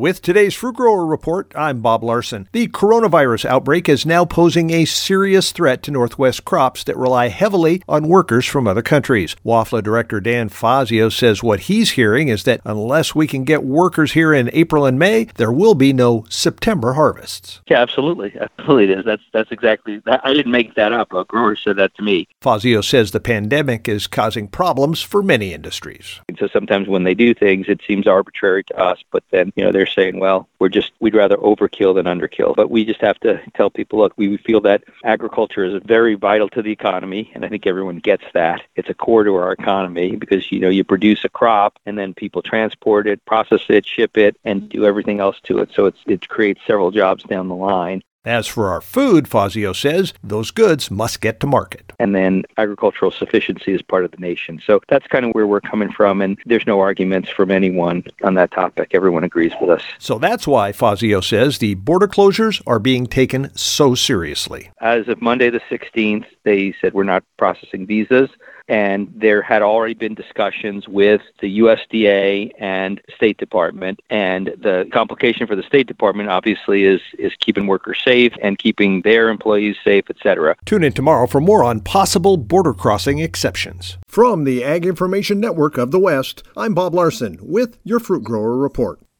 With today's Fruit Grower Report, I'm Bob Larson. The coronavirus outbreak is now posing a serious threat to Northwest crops that rely heavily on workers from other countries. WAFLA Director Dan Fazio says what he's hearing is that unless we can get workers here in April and May, there will be no September harvests. Yeah, absolutely. Absolutely it is. That's exactly that. I didn't make that up. A grower said that to me. Fazio says the pandemic is causing problems for many industries. So sometimes when they do things, it seems arbitrary to us, but then, they're saying, well, we'd rather overkill than underkill. But we just have to tell people, look, we feel that agriculture is very vital to the economy, and I think everyone gets that. It's a core to our economy because, you produce a crop and then people transport it, process it, ship it, and do everything else to it. So it creates several jobs down the line. As for our food, Fazio says, those goods must get to market. And then agricultural sufficiency is part of the nation. So that's kind of where we're coming from, and there's no arguments from anyone on that topic. Everyone agrees with us. So that's why, Fazio says, the border closures are being taken so seriously. As of Monday the 16th, they said we're not processing visas. And there had already been discussions with the USDA and State Department. And the complication for the State Department, obviously, is keeping workers safe and keeping their employees safe, et cetera. Tune in tomorrow for more on possible border crossing exceptions. From the Ag Information Network of the West, I'm Bob Larson with your Fruit Grower Report.